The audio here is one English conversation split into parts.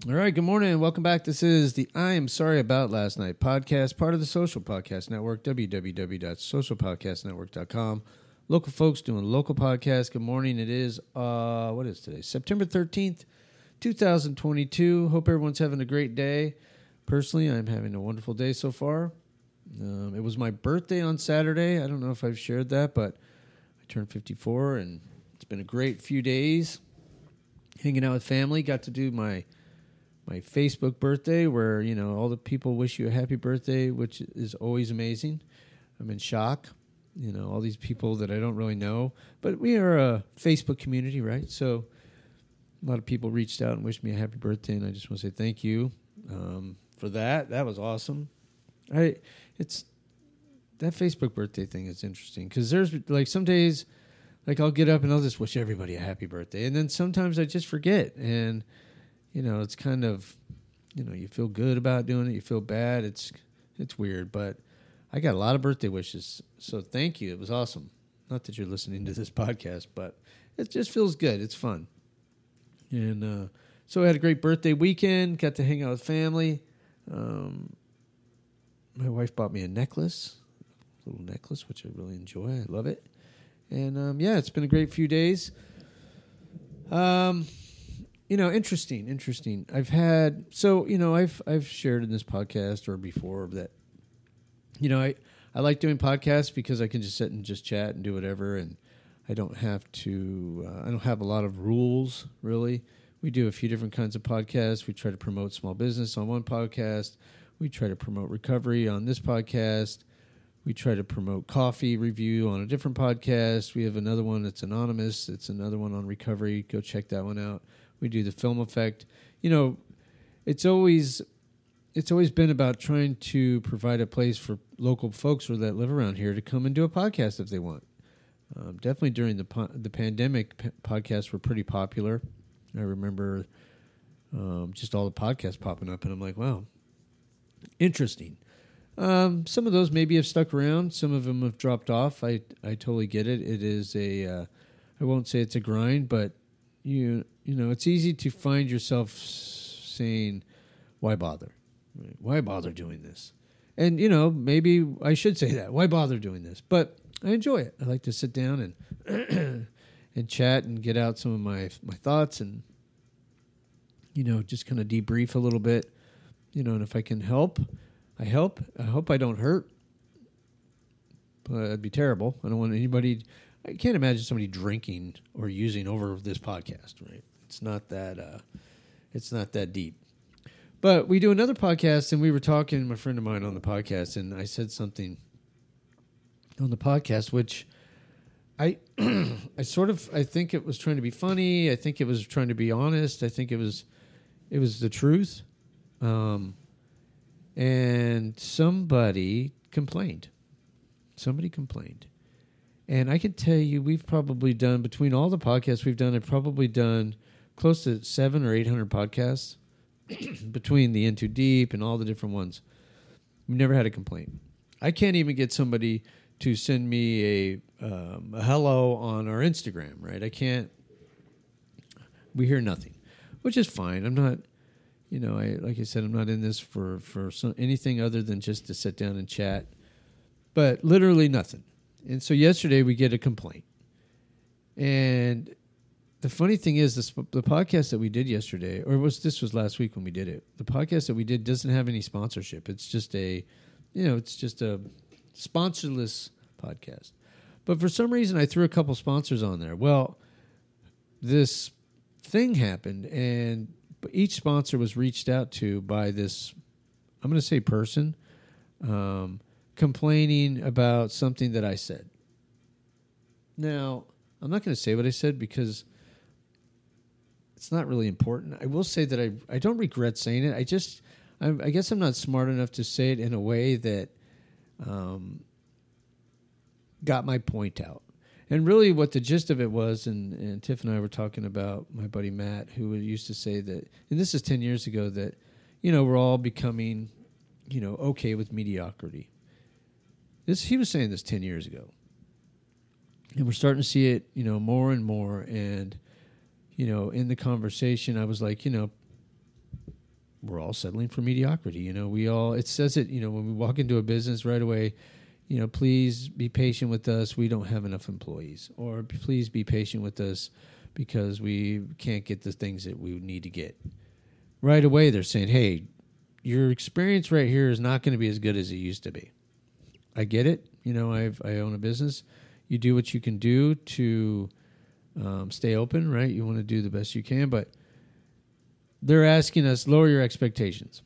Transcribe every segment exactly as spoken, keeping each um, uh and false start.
All right, good morning and welcome back. This is the I Am Sorry About Last Night podcast, part of the Social Podcast Network, w w w dot social podcast network dot com. Local folks doing local podcasts. Good morning. It is, uh, what is today? September thirteenth, twenty twenty-two. Hope everyone's having a great day. Personally, I'm having a wonderful day so far. Um, it was my birthday on Saturday. I don't know if I've shared that, but I turned fifty-four, and it's been a great few days. Hanging out with family. Got to do my... my Facebook birthday where, you know, all the people wish you a happy birthday, which is always amazing. I'm in shock, you know, all these people that I don't really know. But we are a Facebook community, right? So a lot of people reached out and wished me a happy birthday, and I just want to say thank you um, for that. That was awesome. I it's that Facebook birthday thing is interesting because there's, like, some days, like, I'll get up and I'll just wish everybody a happy birthday. And then sometimes I just forget, and you know, it's kind of, you know, you feel good about doing it. You feel bad. It's it's weird, but I got a lot of birthday wishes. So thank you. It was awesome. Not that you're listening to this podcast, but it just feels good. It's fun. And uh, so I had a great birthday weekend. Got to hang out with family. Um, my wife bought me a necklace, a little necklace, which I really enjoy. I love it. And, um, yeah, it's been a great few days. Um... You know, interesting, interesting. I've had, so, you know, I've I've shared in this podcast or before that, you know, I, I like doing podcasts because I can just sit and just chat and do whatever, and I don't have to, uh, I don't have a lot of rules, really. We do a few different kinds of podcasts. We try to promote small business on one podcast. We try to promote recovery on this podcast. We try to promote coffee review on a different podcast. We have another one that's anonymous. It's another one on recovery. Go check that one out. We do the film effect. You know, it's always it's always been about trying to provide a place for local folks or that live around here to come and do a podcast if they want. Um, definitely during the po- the pandemic, p- podcasts were pretty popular. I remember um, just all the podcasts popping up, and I'm like, wow, interesting. Um, some of those maybe have stuck around. Some of them have dropped off. I I totally get it. It is a uh, I won't say it's a grind, but you you know it's easy to find yourself saying, "Why bother? Right? Why bother doing this?" And you know maybe I should say that. Why bother doing this? But I enjoy it. I like to sit down and and chat and get out some of my my thoughts and you know just kind of debrief a little bit. You know, and if I can help. I help. I hope I don't hurt. But that'd be terrible. I don't want anybody. I can't imagine somebody drinking or using over this podcast. Right? It's not that. Uh, it's not that deep. But we do another podcast, and we were talking. My friend of mine on the podcast, and I said something on the podcast, which I, I sort of. I think it was trying to be funny. I think it was trying to be honest. I think it was, it was the truth. Um. And somebody complained. Somebody complained. And I can tell you, we've probably done, between all the podcasts we've done, I've probably done close to seven or eight hundred podcasts between the In Too Deep and all the different ones. We've never had a complaint. I can't even get somebody to send me a, um, a hello on our Instagram, right? I can't. We hear nothing, which is fine. I'm not... You know, I like I said, I'm not in this for, for some, anything other than just to sit down and chat. But literally nothing. And so yesterday we get a complaint. And the funny thing is, this, the podcast that we did yesterday, or was this was last week when we did it, the podcast that we did doesn't have any sponsorship. It's just a, you know, it's just a sponsorless podcast. But for some reason, I threw a couple sponsors on there. Well, this thing happened, and each sponsor was reached out to by this, I'm going to say person, um, complaining about something that I said. Now, I'm not going to say what I said because it's not really important. I will say that I, I don't regret saying it. I just, I, I guess I'm not smart enough to say it in a way that um, got my point out. And really what the gist of it was, and, and Tiff and I were talking about my buddy Matt, who used to say that, and this is ten years ago, that, you know, we're all becoming, you know, okay with mediocrity. This He was saying this ten years ago. And we're starting to see it, you know, more and more. And, you know, in the conversation, I was like, you know, we're all settling for mediocrity. You know, we all, it says it, you know, when we walk into a business right away, you know, please be patient with us. We don't have enough employees. Or please be patient with us because we can't get the things that we need to get. Right away, they're saying, hey, your experience right here is not going to be as good as it used to be. I get it. You know, I've, I own a business. You do what you can do to um, stay open, right? You want to do the best you can, but they're asking us, lower your expectations,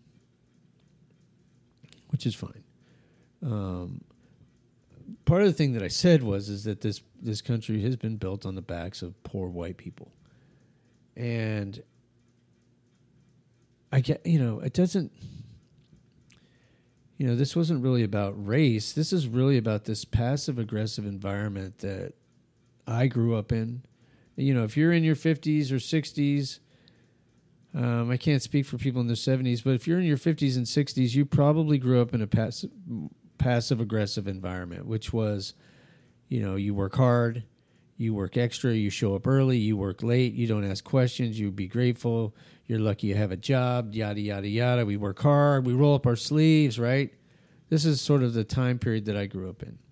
which is fine. Um, part of the thing that I said was is that this, this country has been built on the backs of poor white people. And I get, you know, it doesn't, you know, this wasn't really about race. This is really about this passive-aggressive environment that I grew up in. You know, if you're in your fifties or sixties, um, I can't speak for people in their seventies, but if you're in your fifties and sixties, you probably grew up in a passive, passive-aggressive environment, which was, you know, you work hard, you work extra, you show up early, you work late, you don't ask questions, you be grateful, you're lucky you have a job, yada, yada, yada. We work hard, we roll up our sleeves, right? This is sort of the time period that I grew up in.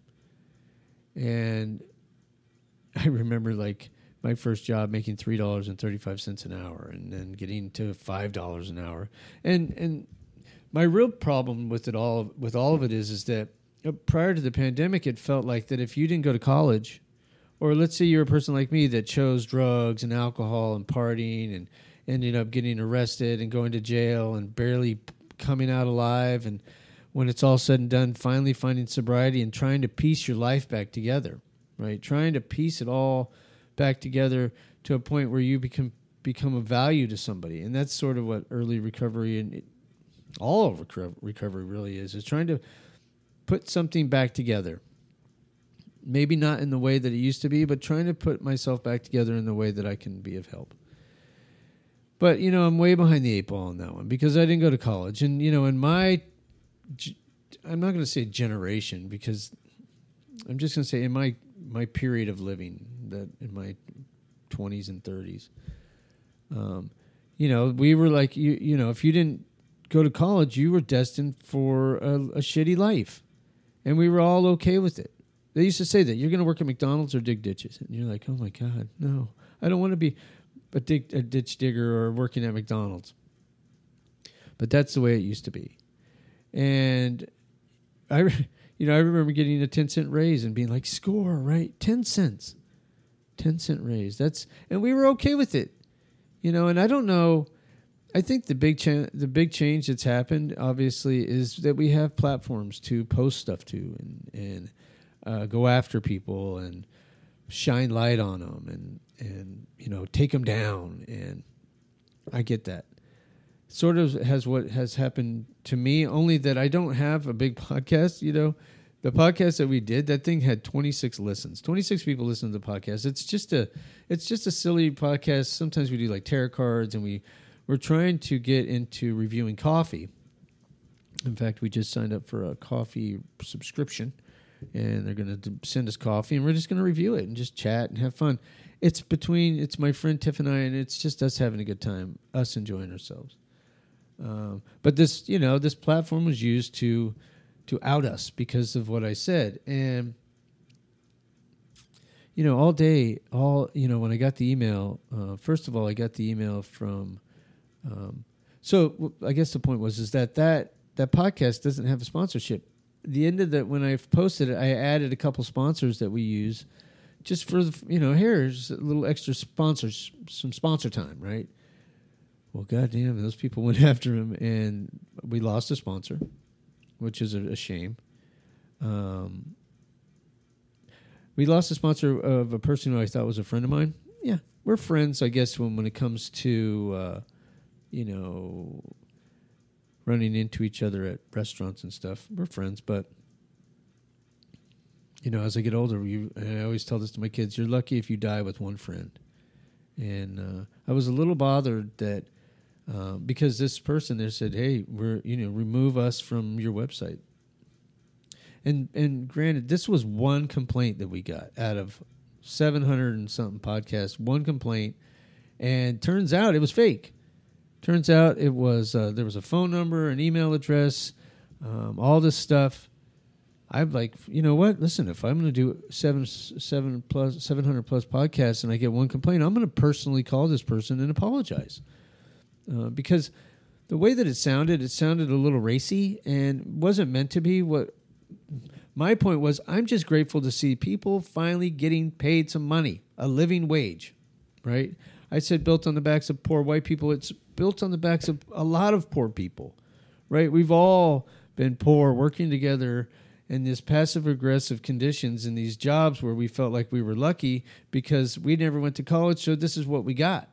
And I remember, like, my first job making three dollars and thirty-five cents an hour and then getting to five dollars an hour. And and my real problem with it all, with all of it is, is that prior to the pandemic, it felt like that if you didn't go to college, or let's say you're a person like me that chose drugs and alcohol and partying and ended up getting arrested and going to jail and barely coming out alive, and when it's all said and done, finally finding sobriety and trying to piece your life back together, right? Trying to piece it all back together to a point where you become become a value to somebody. And that's sort of what early recovery and it, all of recovery really is, is trying to put something back together. Maybe not in the way that it used to be, but trying to put myself back together in the way that I can be of help. But, you know, I'm way behind the eight ball on that one because I didn't go to college. And, you know, in my, I'm not going to say generation because I'm just going to say in my, my period of living, that in my twenties and thirties, um, you know, we were like, you, you know, if you didn't go to college, you were destined for a, a shitty life. And we were all okay with it. They used to say that you're going to work at McDonald's or dig ditches. And you're like, oh my God, no, I don't want to be a, dig, a ditch digger or working at McDonald's. But that's the way it used to be. And I, you know, I remember getting a ten cent raise and being like, score, right? ten cents, ten cent raise. That's, and we were okay with it, you know, and I don't know. I think the big cha- the big change that's happened, obviously, is that we have platforms to post stuff to and, and, Uh, go after people and shine light on them and, and, you know, take them down. And I get that. Sort of has what has happened to me, only that I don't have a big podcast. You know, the podcast that we did, that thing had twenty-six listens. twenty-six people listen to the podcast. It's just a, it's just a silly podcast. Sometimes we do like tarot cards, and we, we're trying to get into reviewing coffee. In fact, we just signed up for a coffee subscription. And they're going to send us coffee, and we're just going to review it and just chat and have fun. It's between, it's my friend Tiff and I, and it's just us having a good time, us enjoying ourselves. Um, but this, you know, this platform was used to to out us because of what I said. And, you know, all day, all, you know, when I got the email, uh, first of all, I got the email from, um, so I guess the point was, is that that, that podcast doesn't have a sponsorship. The end of that, when I posted it, I added a couple sponsors that we use just for, the, you know, here's a little extra sponsors, some sponsor time, right? Well, goddamn, those people went after him, and we lost a sponsor, which is a, a shame. Um, we lost a sponsor of a person who I thought was a friend of mine. Yeah, we're friends, I guess, when, when it comes to, uh, you know, running into each other at restaurants and stuff. We're friends, but, you know, as I get older, you, and I always tell this to my kids, you're lucky if you die with one friend. And uh, I was a little bothered that, uh, because this person there said, hey, we're, you know, remove us from your website. And, and granted, this was one complaint that we got out of seven hundred and something podcasts, one complaint, and turns out it was fake. Turns out it was uh, there was a phone number, an email address, um, all this stuff. I'm like, you know what? Listen, if I'm going to do seven, seven plus, seven hundred plus podcasts, and I get one complaint, I'm going to personally call this person and apologize, uh, because the way that it sounded, it sounded a little racy and wasn't meant to be. What my point was, I'm just grateful to see people finally getting paid some money, a living wage, right? I said built on the backs of poor white people. It's built on the backs of a lot of poor people, right? We've all been poor, working together in this passive-aggressive conditions in these jobs where we felt like we were lucky because we never went to college, so this is what we got.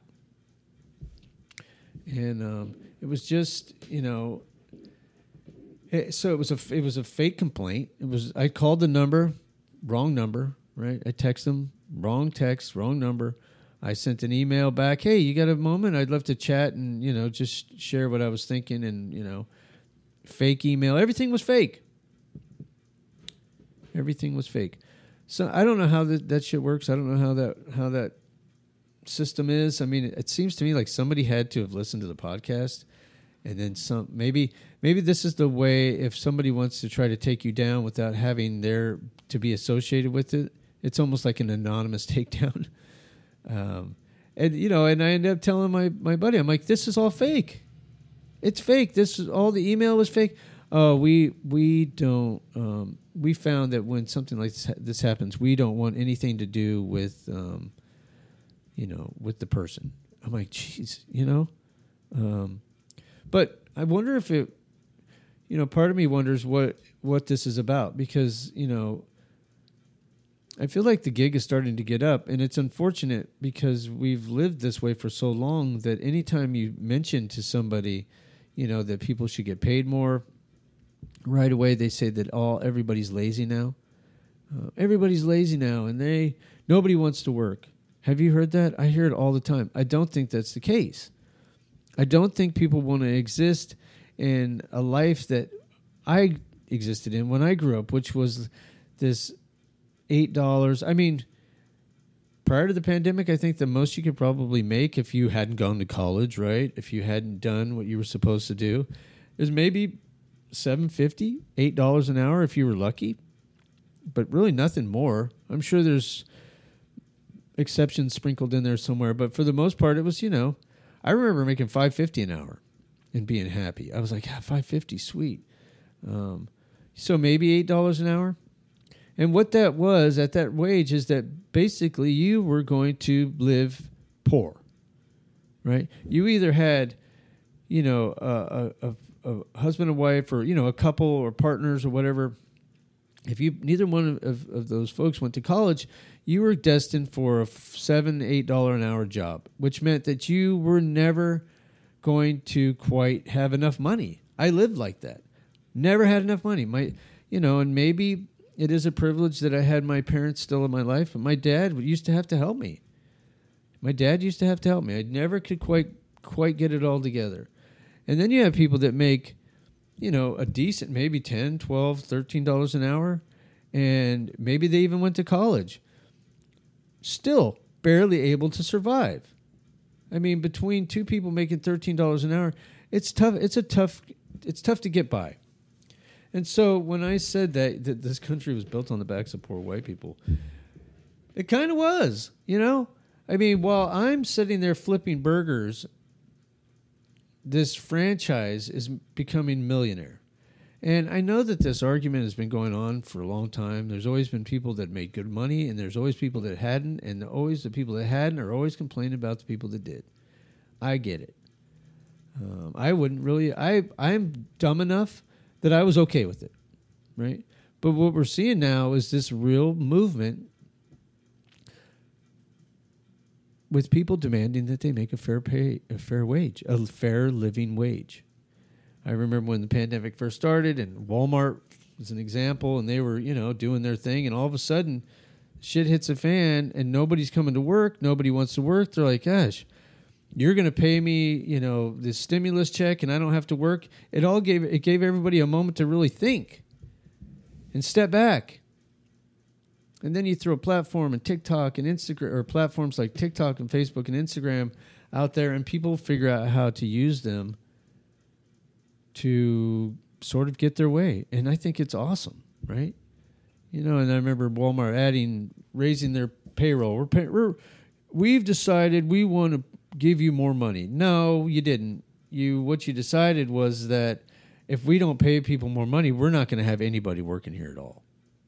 And um, it was just, you know, it, so it was a it was a fake complaint. It was I called the number, wrong number, right? I text them, wrong text, wrong number. I sent an email back, hey, you got a moment? I'd love to chat and, you know, just share what I was thinking and, you know, fake email. Everything was fake. Everything was fake. So I don't know how that, that shit works. I don't know how that how that system is. I mean, it, it seems to me like somebody had to have listened to the podcast, and then some. Maybe maybe this is the way. If somebody wants to try to take you down without having their to be associated with it, it's almost like an anonymous takedown. Um, and you know, and I ended up telling my my buddy, I'm like, this is all fake. It's fake. This is all the email was fake. Oh, we we don't. Um, we found that when something like this, this happens, we don't want anything to do with, um, you know, with the person. I'm like, geez, you know. Um, but I wonder if it, you know, part of me wonders what what this is about because you know, I feel like the gig is starting to get up, and it's unfortunate because we've lived this way for so long that anytime you mention to somebody, you know, that people should get paid more. Right away, they say that all everybody's lazy now. Uh, everybody's lazy now, and they nobody wants to work. Have you heard that? I hear it all the time. I don't think that's the case. I don't think people want to exist in a life that I existed in when I grew up, which was this eight dollars. I mean, prior to the pandemic, I think the most you could probably make if you hadn't gone to college, right? If you hadn't done what you were supposed to do, is maybe seven fifty, eight dollars an hour if you were lucky, but really nothing more. I'm sure there's exceptions sprinkled in there somewhere, but for the most part, it was, you know, I remember making five fifty an hour and being happy. I was like, yeah, five fifty, sweet. Um, so maybe eight dollars an hour. And what that was at that wage is that basically you were going to live poor, right? You either had, you know, a, a, a a husband and wife or, you know, a couple or partners or whatever, if you neither one of, of those folks went to college, you were destined for a seven, eight dollar an hour job, which meant that you were never going to quite have enough money. I lived like that. Never had enough money. My, you know, and maybe it is a privilege that I had my parents still in my life, but my dad used to have to help me. My dad used to have to help me. I never could quite quite get it all together. And then you have people that make, you know, a decent, maybe ten, twelve, thirteen dollars an hour, and maybe they even went to college. Still barely able to survive. I mean, between two people making thirteen dollars an hour, it's tough. It's a tough, it's tough to get by. And so when I said that, that this country was built on the backs of poor white people, it kind of was, you know? I mean, while I'm sitting there flipping burgers, this franchise is becoming millionaire. And I know that this argument has been going on for a long time. There's always been people that made good money, and there's always people that hadn't, and always the people that hadn't are always complaining about the people that did. I get it. Um, I wouldn't really... I, I'm dumb enough that I was okay with it, right? But what we're seeing now is this real movement with people demanding that they make a fair pay, a fair wage, a fair living wage. I remember when the pandemic first started, and Walmart was an example, and they were, you know, doing their thing, and all of a sudden, shit hits a fan, and nobody's coming to work. Nobody wants to work. They're like, gosh, you're going to pay me, you know, this stimulus check, and I don't have to work. It all gave it gave everybody a moment to really think and step back. And then you throw a platform and TikTok and Instagram, or platforms like TikTok and Facebook and Instagram out there, and people figure out how to use them to sort of get their way. And I think it's awesome, right? You know, and I remember Walmart adding, raising their payroll. We're, pay, we're we've decided we want to give you more money. No, you didn't. You what you decided was that if we don't pay people more money, we're not going to have anybody working here at all.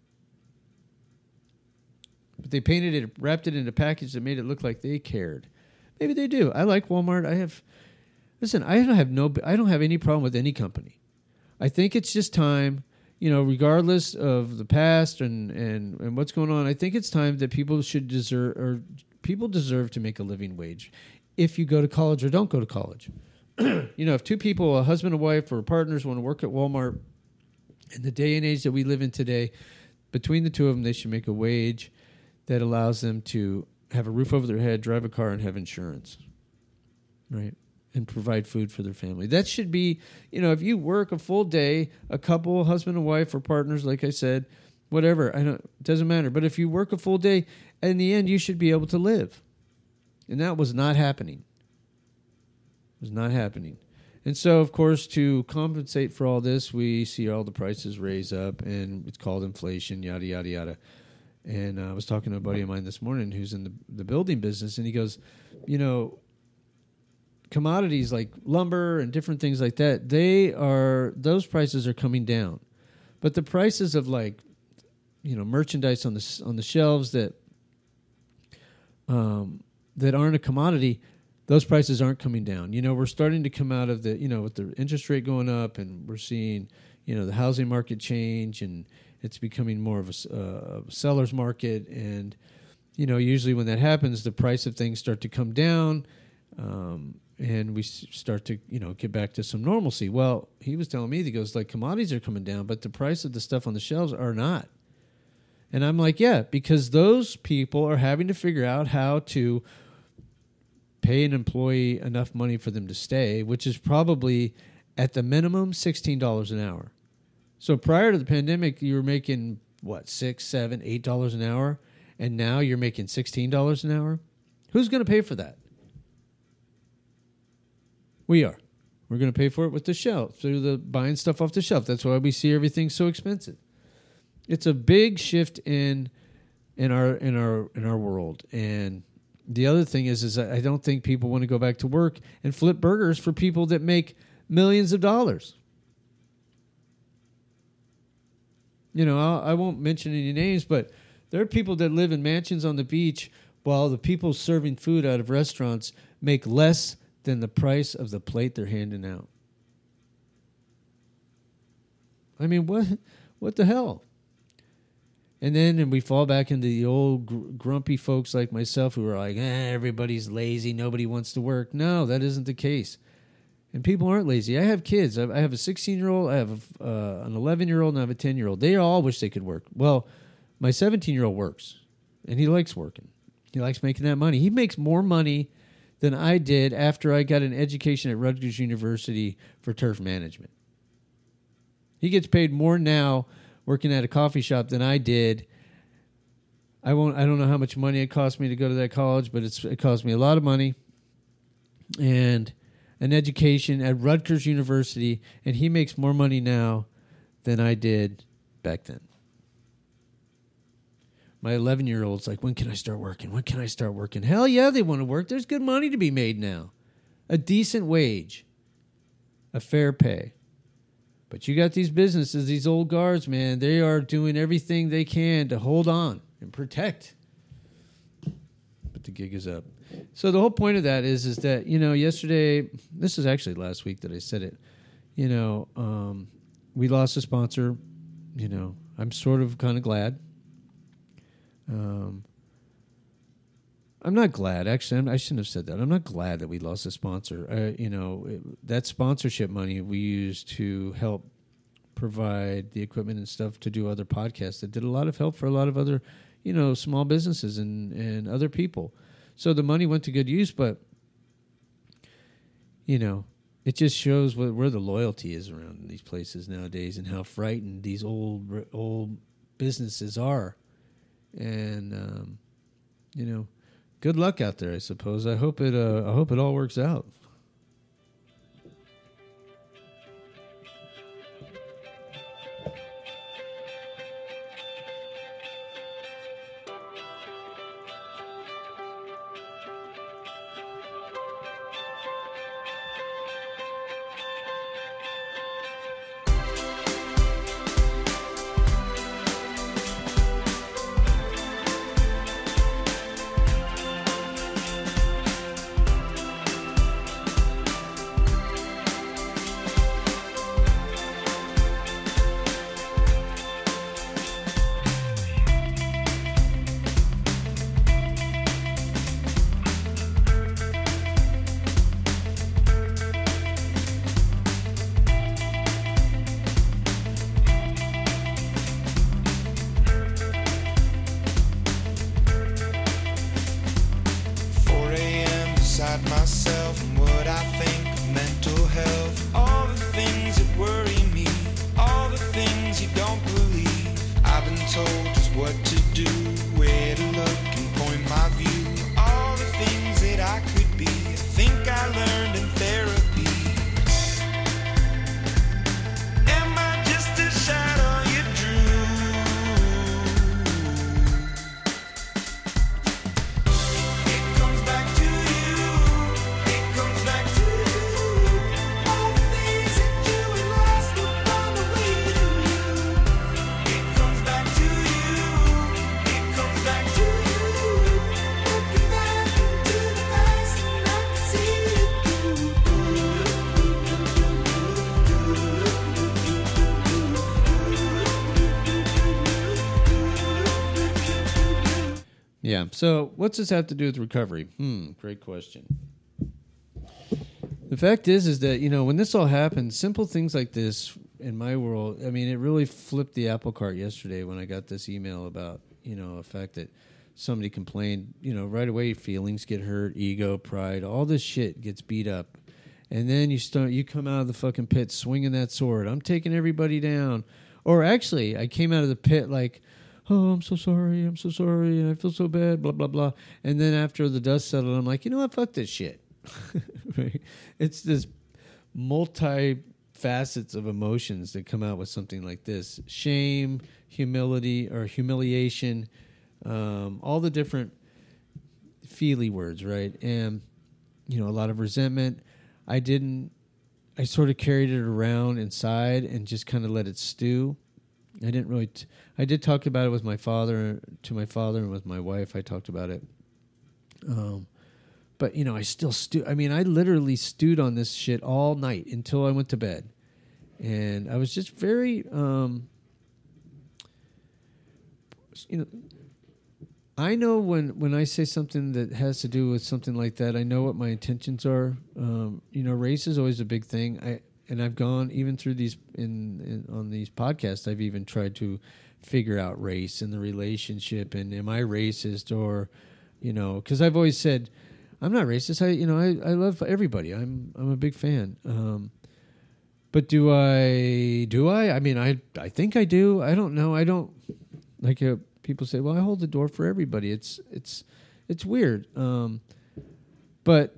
But they painted it, wrapped it in a package that made it look like they cared. Maybe they do. I like Walmart. I have, listen, I don't have no, I don't have any problem with any company. I think it's just time, you know, regardless of the past and, and, and what's going on, I think it's time that people should deserve, or people deserve to make a living wage if you go to college or don't go to college. You know, if two people, a husband and wife or partners, want to work at Walmart in the day and age that we live in today, between the two of them, they should make a wage that allows them to have a roof over their head, drive a car, and have insurance, right? And provide food for their family. That should be, you know, if you work a full day, a couple, husband and wife or partners, like I said, whatever, I don't, it doesn't matter. But if you work a full day, in the end, you should be able to live. And that was not happening. It was not happening. And so, of course, to compensate for all this, we see all the prices raise up, and it's called inflation, yada, yada, yada. And uh, I was talking to a buddy of mine this morning who's in the, the building business, and he goes, you know, commodities like lumber and different things like that, they are, those prices are coming down. But the prices of, like, you know, merchandise on the on the shelves that um, that aren't a commodity, those prices aren't coming down. You know, we're starting to come out of the, you know, with the interest rate going up, and we're seeing, you know, the housing market change, and it's becoming more of a, uh, a seller's market. And, you know, usually when that happens, the price of things start to come down, um, and we s- start to, you know, get back to some normalcy. Well, he was telling me, he goes, like, commodities are coming down, but the price of the stuff on the shelves are not. And I'm like, yeah, because those people are having to figure out how to pay an employee enough money for them to stay, which is probably at the minimum sixteen dollars an hour. So prior to the pandemic, you were making, what, six, seven, eight dollars an hour, and now you're making sixteen dollars an hour? Who's going to pay for that? We are. We're going to pay for it with the shelf, through the buying stuff off the shelf. That's why we see everything so expensive. It's a big shift in in our in our in our world. And the other thing is, is I don't think people want to go back to work and flip burgers for people that make millions of dollars. You know, I'll, I won't mention any names, but there are people that live in mansions on the beach while the people serving food out of restaurants make less than the price of the plate they're handing out. I mean, what what the hell? And then and we fall back into the old gr- grumpy folks like myself who are like, eh, everybody's lazy, nobody wants to work. No, that isn't the case. And people aren't lazy. I have kids. I have a sixteen-year-old, I have a, uh, an eleven-year-old, and I have a ten-year-old. They all wish they could work. Well, my seventeen-year-old works, and he likes working. He likes making that money. He makes more money than I did after I got an education at Rutgers University for turf management. He gets paid more now working at a coffee shop than I did. I won't. I don't know how much money it cost me to go to that college, but it's, it cost me a lot of money. And an education at Rutgers University, and he makes more money now than I did back then. My eleven-year-old's like, when can I start working? When can I start working? Hell yeah, they want to work. There's good money to be made now. A decent wage. A fair pay. But you got these businesses, these old guards, man, they are doing everything they can to hold on and protect. But the gig is up. So the whole point of that is, is that, you know, yesterday, this is actually last week that I said it, you know, um, we lost a sponsor. You know, I'm sort of kind of glad. Um, I'm not glad. Actually, I'm, I shouldn't have said that. I'm not glad that we lost a sponsor. Uh, you know, it, that sponsorship money we used to help provide the equipment and stuff to do other podcasts that did a lot of help for a lot of other, you know, small businesses and, and other people. So the money went to good use, but, you know, it just shows what, where the loyalty is around these places nowadays and how frightened these old old businesses are. And, um, you know, good luck out there, I suppose. I hope it. Uh, I hope it all works out. Myself and what I think of mental health, all the things that worry me, all the things you don't believe. I've been told just what to do, where to look and point my view, all the things that I could be. I think I learned in therapy. Am I just a shadow you drew? It comes back to you. Yeah. So what's this have to do with recovery? Hmm. Great question. The fact is, is that, you know, when this all happened, simple things like this in my world, I mean, it really flipped the apple cart yesterday when I got this email about, you know, the fact that somebody complained, you know, right away, feelings get hurt, ego, pride, all this shit gets beat up. And then you start, you come out of the fucking pit swinging that sword. I'm taking everybody down. Or actually, I came out of the pit like, oh, I'm so sorry, I'm so sorry, and I feel so bad, blah, blah, blah. And then after the dust settled, I'm like, you know what, fuck this shit. Right? It's this multi-facets of emotions that come out with something like this. Shame, humility, or humiliation, um, all the different feely words, right? And, you know, a lot of resentment. I didn't, I sort of carried it around inside and just kind of let it stew. I didn't really, t- I did talk about it with my father, to my father, and with my wife. I talked about it. Um, but, you know, I still stew. I mean, I literally stewed on this shit all night until I went to bed. And I was just very, um, you know, I know when, when I say something that has to do with something like that, I know what my intentions are. Um, you know, race is always a big thing. I, And I've gone even through these in, in on these podcasts. I've even tried to figure out race and the relationship, and am I racist, or, you know, because I've always said I'm not racist. I you know I, I love everybody. I'm I'm a big fan. Um, but do I do I? I mean I I think I do. I don't know. I don't like uh, people say. Well, I hold the door for everybody. It's it's it's weird. Um, but.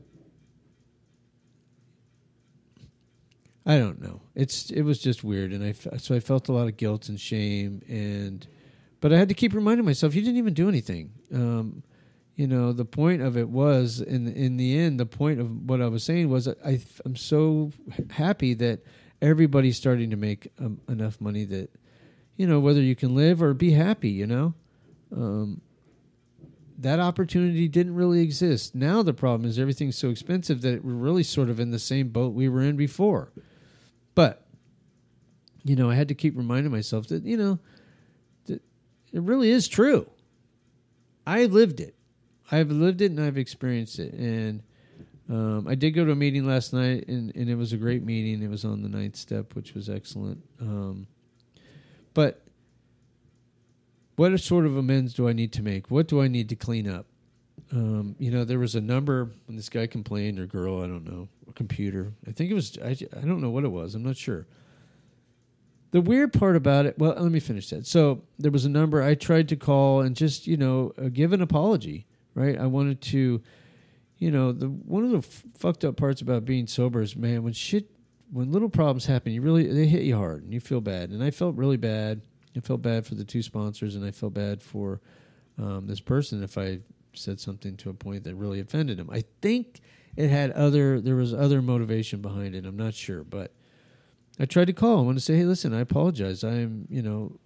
I don't know. It's it was just weird, and I so I felt a lot of guilt and shame, and but I had to keep reminding myself, you didn't even do anything. Um, you know, the point of it was, in in the end, the point of what I was saying was, I I'm so happy that everybody's starting to make um, enough money that, you know, whether you can live or be happy, you know, um, that opportunity didn't really exist. Now the problem is everything's so expensive that we're really sort of in the same boat we were in before. But, you know, I had to keep reminding myself that, you know, that it really is true. I lived it. I've lived it and I've experienced it. And um, I did go to a meeting last night, and, and it was a great meeting. It was on the ninth step, which was excellent. Um, but what sort of amends do I need to make? What do I need to clean up? Um, you know, there was a number when this guy complained, or girl, I don't know, a computer. I think it was, I, I don't know what it was. I'm not sure. The weird part about it, well, let me finish that. So there was a number I tried to call and just, you know, uh, give an apology, right? I wanted to, you know, the one of the f- fucked up parts about being sober is, man, when shit, when little problems happen, you really, they hit you hard and you feel bad. And I felt really bad. I felt bad for the two sponsors, and I felt bad for um, this person if I said something to a point that really offended him. I think it had other, there was other motivation behind it. I'm not sure, but I tried to call. I want to say, hey, listen, I apologize. I'm, you know,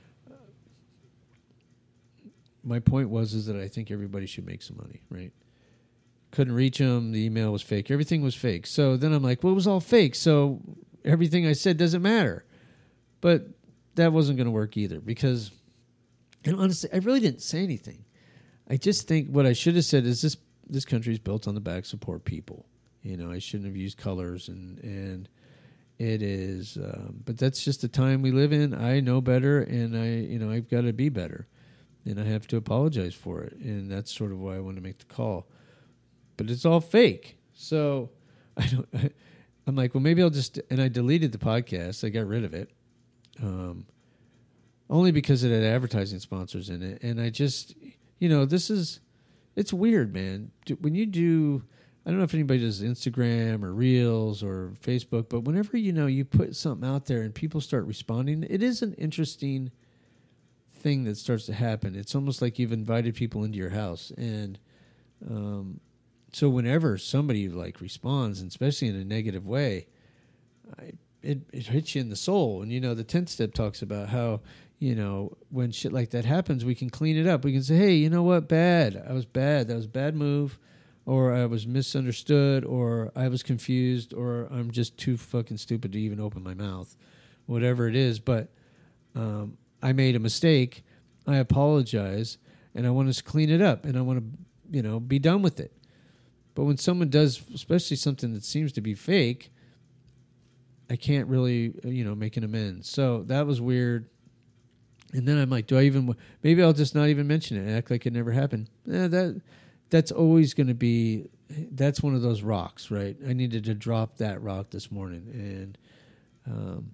my point was is that I think everybody should make some money, right? Couldn't reach him. The email was fake. Everything was fake. So then I'm like, well, it was all fake. So everything I said doesn't matter. But that wasn't going to work either because, and honestly, I really didn't say anything. I just think what I should have said is this this country is built on the backs of poor people. You know, I shouldn't have used colors, and, and it is, um, but that's just the time we live in. I know better, and I, you know, I've got to be better, and I have to apologize for it, and that's sort of why I want to make the call. But it's all fake, so I don't. I, I'm like, well, maybe I'll just, and I deleted the podcast. I got rid of it. Um, only because it had advertising sponsors in it. And I just, you know, this is, it's weird, man. When you do, I don't know if anybody does Instagram or Reels or Facebook, but whenever, you know, you put something out there and people start responding, it is an interesting thing that starts to happen. It's almost like you've invited people into your house. And um, so whenever somebody like responds, and especially in a negative way, I It, it hits you in the soul. And, you know, the tenth step talks about how, you know, when shit like that happens, we can clean it up. We can say, hey, you know what? Bad. I was bad. That was a bad move. Or I was misunderstood. Or I was confused. Or I'm just too fucking stupid to even open my mouth. Whatever it is. But um, I made a mistake. I apologize. And I want to clean it up. And I want to, you know, be done with it. But when someone does, especially something that seems to be fake, I can't really, you know, make an amends. So that was weird. And then I'm like, do I even, maybe I'll just not even mention it and act like it never happened. Eh, that That's always going to be, that's one of those rocks, right? I needed to drop that rock this morning. And um,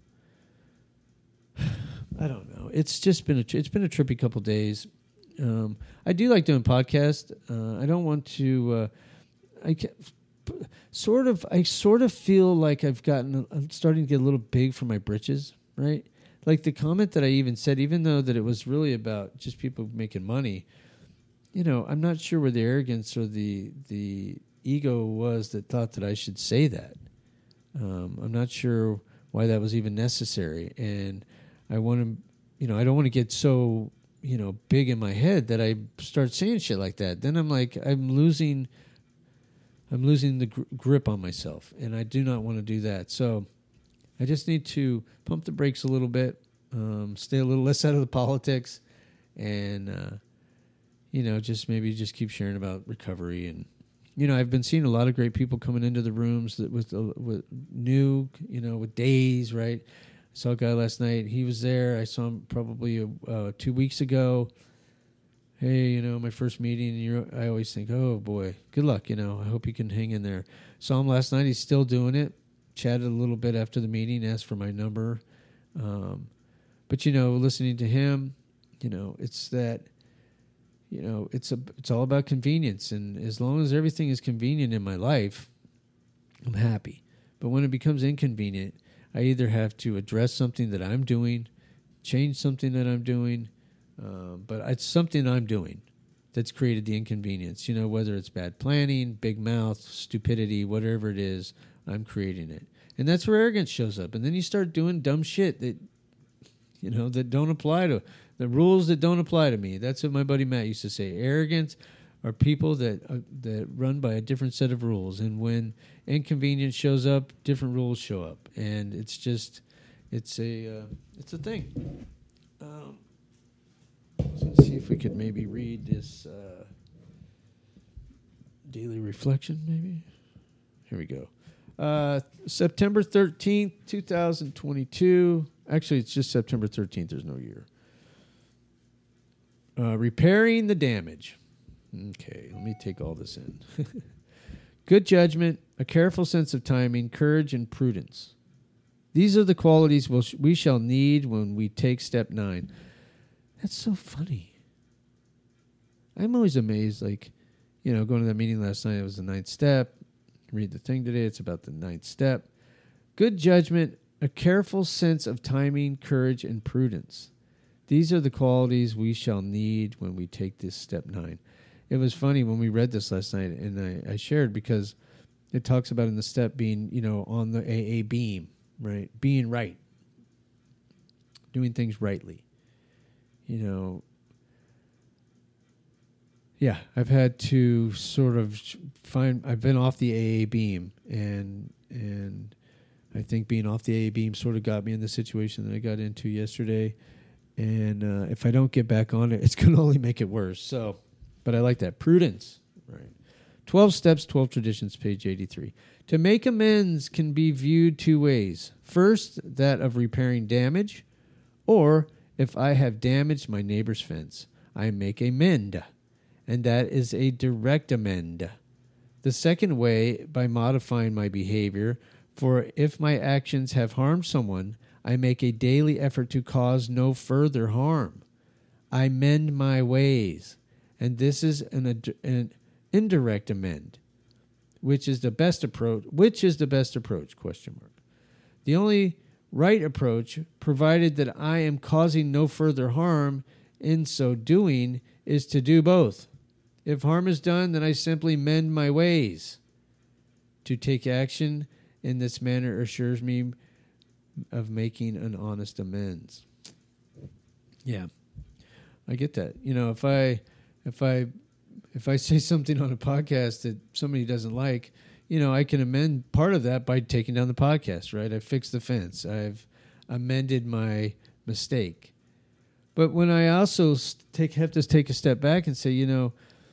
I don't know. It's just been a, it's been a trippy couple days. Um, I do like doing podcasts. Uh, I don't want to, uh, I can't, Sort of, I sort of feel like I've gotten, I'm starting to get a little big for my britches, right? Like the comment that I even said, even though that it was really about just people making money, you know, I'm not sure where the arrogance or the the ego was that thought that I should say that. Um, I'm not sure why that was even necessary. And I want to, you know, I don't want to get so, you know, big in my head that I start saying shit like that. Then I'm like, I'm losing... I'm losing the gr- grip on myself, and I do not want to do that. So I just need to pump the brakes a little bit, um, stay a little less out of the politics, and, uh, you know, just maybe just keep sharing about recovery. And, you know, I've been seeing a lot of great people coming into the rooms that with, uh, with new, you know, with days, right? I saw a guy last night. He was there. I saw him probably uh, two weeks ago. Hey, you know, my first meeting, and you're, I always think, oh, boy, good luck, you know. I hope you can hang in there. Saw him last night. He's still doing it. Chatted a little bit after the meeting, asked for my number. Um, but, you know, listening to him, you know, it's that, you know, it's a, it's all about convenience. And as long as everything is convenient in my life, I'm happy. But when it becomes inconvenient, I either have to address something that I'm doing, change something that I'm doing, Um, but it's something I'm doing that's created the inconvenience. You know, whether it's bad planning, big mouth, stupidity, whatever it is, I'm creating it. And that's where arrogance shows up. And then you start doing dumb shit that, you know, that don't apply to, the rules that don't apply to me. That's what my buddy Matt used to say. Arrogance are people that uh, that run by a different set of rules. And when inconvenience shows up, different rules show up. And it's just, it's a, uh, it's a thing. Um, Let's see if we could maybe read this uh, daily reflection, maybe. Here we go. Uh, September thirteenth, twenty twenty-two. Actually, it's just September thirteenth. There's no year. Uh, repairing the damage. Okay, let me take all this in. Good judgment, a careful sense of timing, courage, and prudence. These are the qualities we shall need when we take step nine. That's so funny. I'm always amazed, like, you know, going to that meeting last night, it was the ninth step. Read the thing today, it's about the ninth step. Good judgment, a careful sense of timing, courage, and prudence. These are the qualities we shall need when we take this step nine. It was funny when we read this last night, and I, I shared because it talks about in the step being, you know, on the A A beam, right? Being right. Doing things rightly. You know, yeah, I've had to sort of find, I've been off the A A beam, and and I think being off the A A beam sort of got me in the situation that I got into yesterday. And uh, if I don't get back on it, it's going to only make it worse. So, but I like that. Prudence. Right. twelve Steps, twelve Traditions, page eighty-three. To make amends can be viewed two ways. First, that of repairing damage, or if I have damaged my neighbor's fence, I make amend, and that is a direct amend. The second way, by modifying my behavior, for if my actions have harmed someone, I make a daily effort to cause no further harm. I mend my ways, and this is an, ad- an indirect amend, which is the best approach. Which is the best approach? Question mark. The only right approach, provided that I am causing no further harm in so doing, is to do both. If harm is done, then I simply mend my ways. To take action in this manner assures me of making an honest amends. Yeah, I get that. You know, if I, if I, if I say something on a podcast that somebody doesn't like, you know, I can amend part of that by taking down the podcast, right? I fixed the fence. I've amended my mistake. But when I also take have to take a step back and say, you know,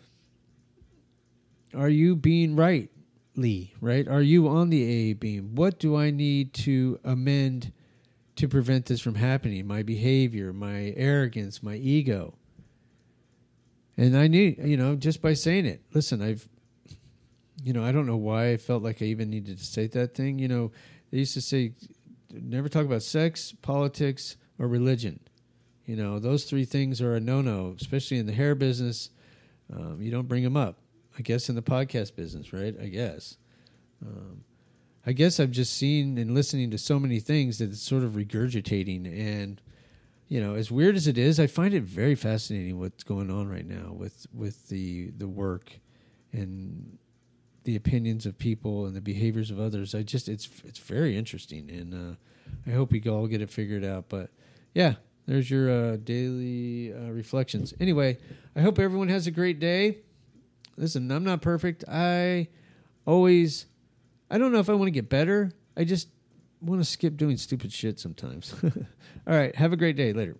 are you being right? Lee, right? Are you on the A A beam? What do I need to amend to prevent this from happening? My behavior, my arrogance, my ego. And I knew, you know, just by saying it. Listen, I've, you know, I don't know why I felt like I even needed to say that thing. You know, they used to say, never talk about sex, politics, or religion. You know, those three things are a no-no, especially in the hair business. Um, you don't bring them up. I guess in the podcast business, right? I guess. Um, I guess I've just seen and listening to so many things that it's sort of regurgitating. And, you know, as weird as it is, I find it very fascinating what's going on right now with, with the, the work and the opinions of people and the behaviors of others. I just, it's it's very interesting. And uh, I hope we all get it figured out. But, yeah, there's your uh, daily uh, reflections. Anyway, I hope everyone has a great day. Listen, I'm not perfect. I always, I don't know if I want to get better. I just want to skip doing stupid shit sometimes. All right. Have a great day. Later.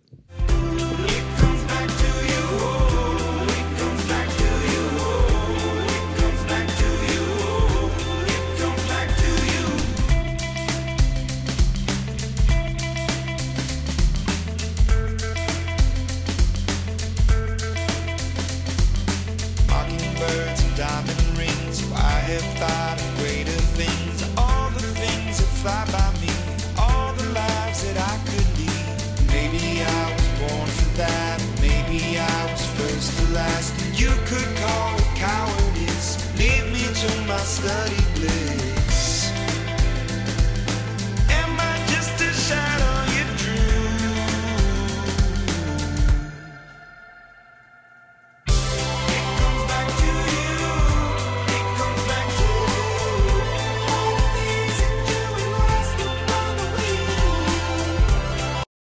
Diamond rings, so I have thought of greater things. All the things that fly by me, all the lives that I could lead. Maybe I was born for that, maybe I was first to last. You could